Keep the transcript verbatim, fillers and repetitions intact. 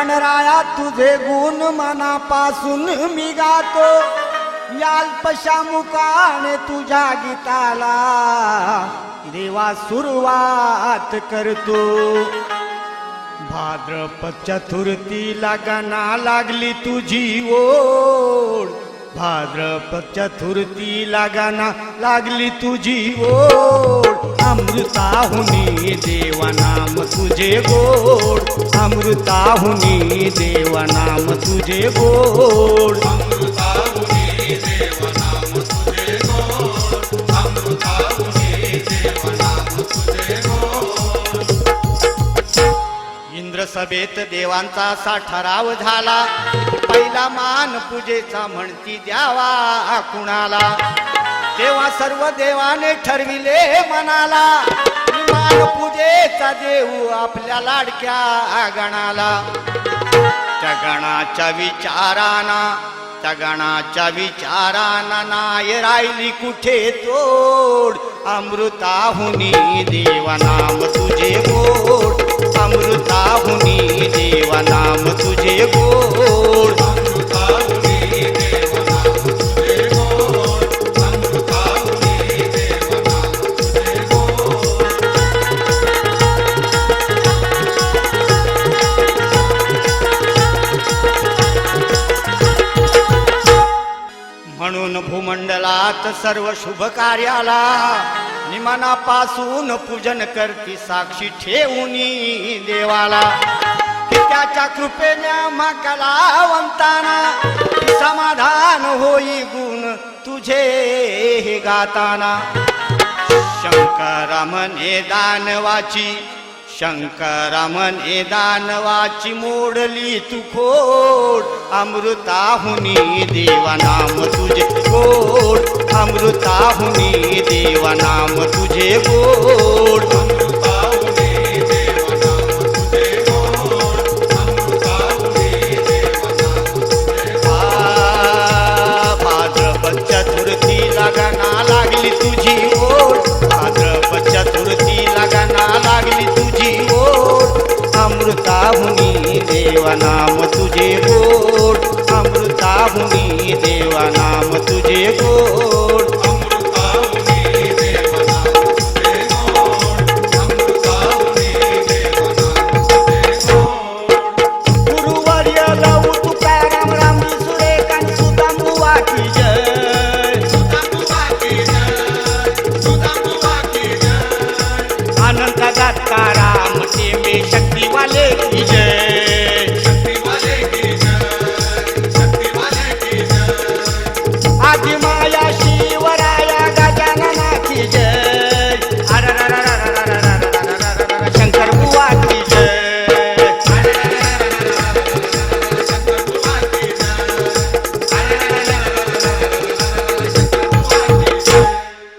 गणराया तुझे गुण मनापासून मी गातो, या अल्पशा मुखाने तुझ्या गीताला देवा सुरुवात करतो। भाद्रपद चतुर्थीला गणा लागली तुझी ओढ, भाद्रपद चतुर्थीला गणा लागली तुझी ओढ। अमृताहुनी देवनाम तुझे गोड, अमृताहुनी देवनाम तुझे गोड, अमृताहुनी देवनाम तुझे गोड, अमृताहुनी देवनाम तुझे गोड। इंद्र सभेत देवांचा असा ठराव झाला, पहिला मान पूजेचा म्हणती द्यावा कुणाला। तेव्हा सर्व देवाने ठरविले मनाला, मान पूजेचा देऊ आपल्या लाडक्या गणाला। त्या गणाच्या विचाराना, त्या गणाच्या विचाराना नाय राहिली कुठे तोड। अमृताहुनी देवनाम तुझे गोड, अमृताहुनी देवनाम तुझे गोड, अमृताहुनी देवनाम तुझे गोड, अमृताहुनी देवनाम तुझे गोड। म्हणून भूमंडलात सर्व शुभ कार्याला निमनापासून पूजन करती साक्षी ठेवूनी देवाला। की त्याच्या कृपेने आम्हा कलावंताना समाधान होई गुण तुझे हे गाताना। शंकरा म्हणे दानवाची, शंकरा म्हणे दानवाची मोडली तू खोड। अमृताहुनी देवनाम तुझे गोड, अमृताहुनी देवनाम तुझे गोड, अमृताहुनी देवनाम तुझे गोड, अमृताहुनी देवनाम तुझे गोड। भाद्रपद चतुर्थीला गणा लागली तुझी ओढ, भाद्रपद चतुर्थीला गणा लागली तुझी ओढ। अमृताहुनी देवनाम